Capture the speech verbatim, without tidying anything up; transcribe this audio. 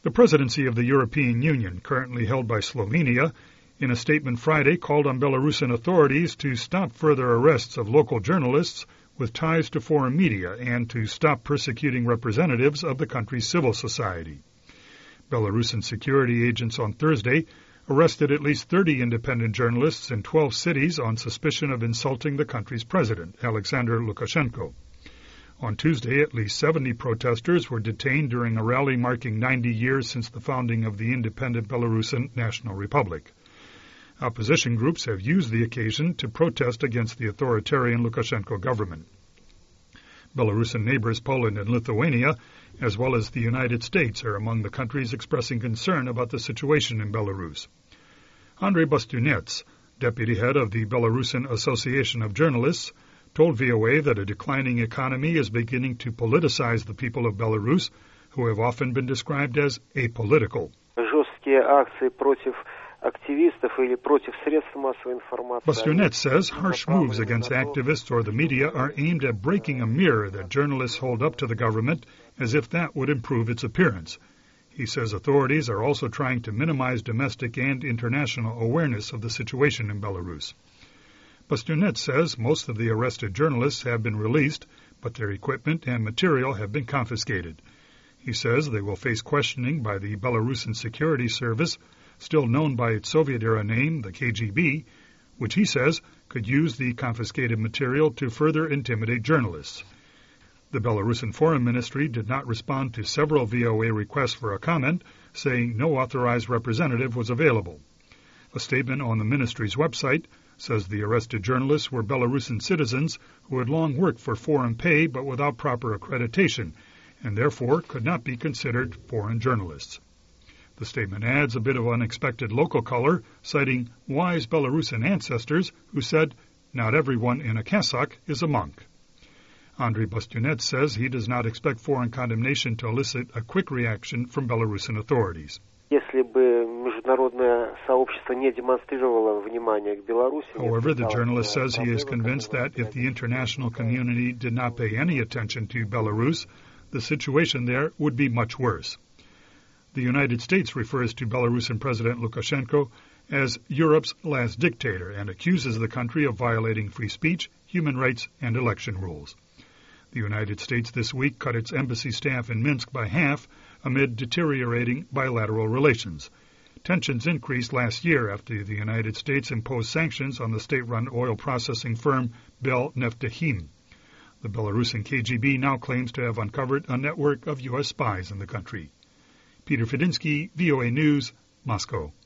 The presidency of the European Union, currently held by Slovenia, in a statement Friday called on Belarusian authorities to stop further arrests of local journalists with ties to foreign media and to stop persecuting representatives of the country's civil society. Belarusian security agents on Thursday arrested at least thirty independent journalists in twelve cities on suspicion of insulting the country's president, Alexander Lukashenko. On Tuesday, at least seventy protesters were detained during a rally marking ninety years since the founding of the independent Belarusian National Republic. Opposition groups have used the occasion to protest against the authoritarian Lukashenko government. Belarusian neighbors Poland and Lithuania, as well as the United States, are among the countries expressing concern about the situation in Belarus. Andrei Bastunets, deputy head of the Belarusian Association of Journalists, told V O A that a declining economy is beginning to politicize the people of Belarus, who have often been described as apolitical. Bastunets says harsh moves against activists or the media are aimed at breaking a mirror that journalists hold up to the government as if that would improve its appearance. He says authorities are also trying to minimize domestic and international awareness of the situation in Belarus. Bastunets says most of the arrested journalists have been released, but their equipment and material have been confiscated. He says they will face questioning by the Belarusian Security Service, still known by its Soviet-era name, the K G B, which he says could use the confiscated material to further intimidate journalists. The Belarusian Foreign Ministry did not respond to several V O A requests for a comment, saying no authorized representative was available. A statement on the ministry's website says the arrested journalists were Belarusian citizens who had long worked for foreign pay but without proper accreditation, and therefore could not be considered foreign journalists. The statement adds a bit of unexpected local color, citing wise Belarusian ancestors who said, "Not everyone in a cassock is a monk." Andrei Bastunets says he does not expect foreign condemnation to elicit a quick reaction from Belarusian authorities. However, the journalist says he is convinced that if the international community did not pay any attention to Belarus, the situation there would be much worse. The United States refers to Belarusian President Lukashenko as Europe's last dictator and accuses the country of violating free speech, human rights, and election rules. The United States this week cut its embassy staff in Minsk by half amid deteriorating bilateral relations. Tensions increased last year after the United States imposed sanctions on the state-run oil processing firm Belneftechim. The Belarusian K G B now claims to have uncovered a network of U S spies in the country. Peter Fedinsky, V O A News, Moscow.